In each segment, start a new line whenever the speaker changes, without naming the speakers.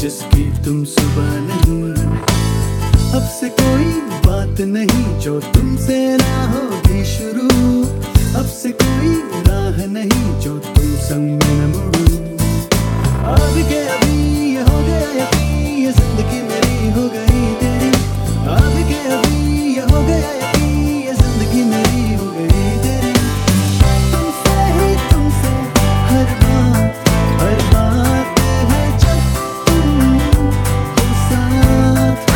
जिसकी तुम सुबह नहीं। अब से कोई बात नहीं जो तुमसे ना होगी शुरू। अब से कोई राह नहीं जो तुम संग में न मुड़ूं। अब के अभी ये हो गया यकीन, ये जिंदगी मेरी हो गई तेरी। अब के अभी ये हो गया यकीन, ये जिंदगी मेरी हो गई तेरी। तुमसे ही तुमसे हर बात है जब तुम हो साथ।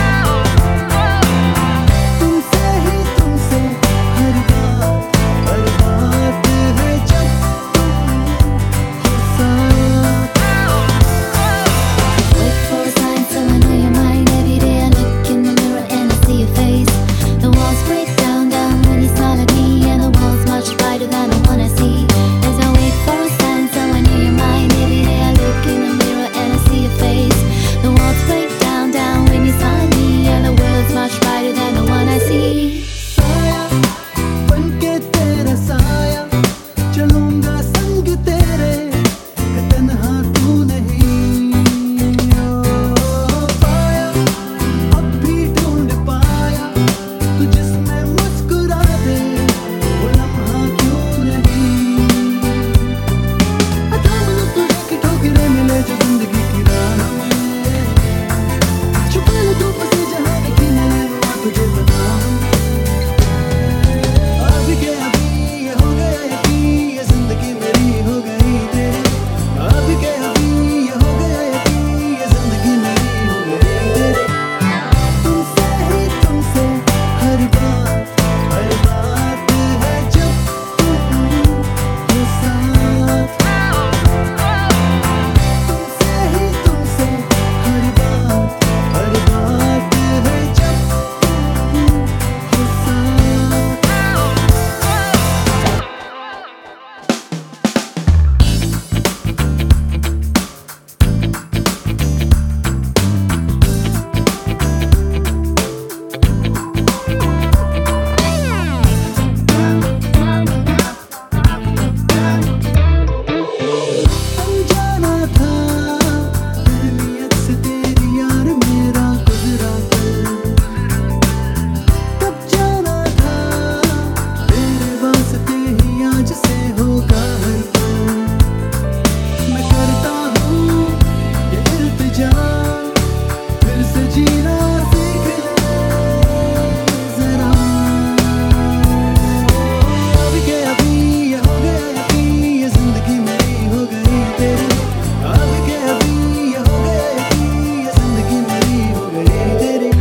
तुमसे ही तुमसे हर बात है जब तुम हो साथ।
Wait for a sign, so I know your mind. Every day I look in the mirror and I see your face. The walls break down when you smile at me, and the world's much brighter than the one I see. As I wait for a sign, so I know your mind. Every day I look in the mirror and I see your face. The walls break down when you smile at me, and the world's much brighter than the one I see.
साया बनके तेरा साया, चलूंगा संग तेरे, है तन्हा तू नहीं। ओ पाया अब भी ढूंढ पाया तू जिसमें मुस्कुरा दे, वो लम्हा क्यों नहीं। थाम लो तुझे कि ठोकरें मिले जो जिंदगी की राह में। छुपा लो धूप से जहाँ दिखी मिले वो तुझे बताऊं। अब के अभी ये हो गया यकीन, ये जिंदगी मेरी हो गई तेरी। अब के अभी ये हो गया यकीन, ये जिंदगी मेरी हो गई तेरी। तुमसे ही तुमसे हर बात है जब तुम हो साथ। तुमसे ही तुमसे हर बात है जब तुम हो साथ। अनजाना था हर नियत से तेरी यार मेरा गुजरा कल। तब जाना था तेरे वास्ते ही आज से होगा हर पल। मैं करता हूँ ये इल्तिजा, फिर से जीना सीख ले जरा। अब के अभी ये हो गया यकीन, ये जिंदगी मेरी हो गई तेरी। अब के अभी ये हो गया यकीन, ये जिंदगी मेरी हो गई तेरी।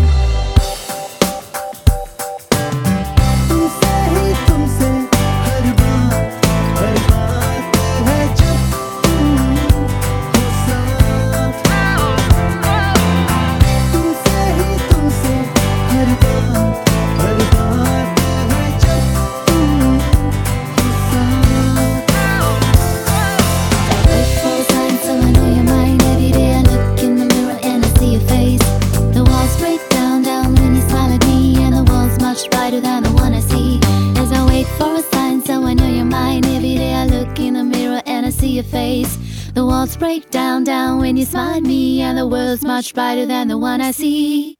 तुमसे ही तुमसे हर बात है जब तुम हो साथ। तुमसे ही तुमसे हर बात है जब तुम हो साथ।
Wait for a sign, so I know your mind. Every day I look in the mirror and I see your face. The walls break down when you smile at me, and the world's much brighter than the one I see. As I wait for a sign, so I know your mind. Every day I look in the mirror and I see your face. The walls break down when you smile at me, and the world's much brighter than the one I see.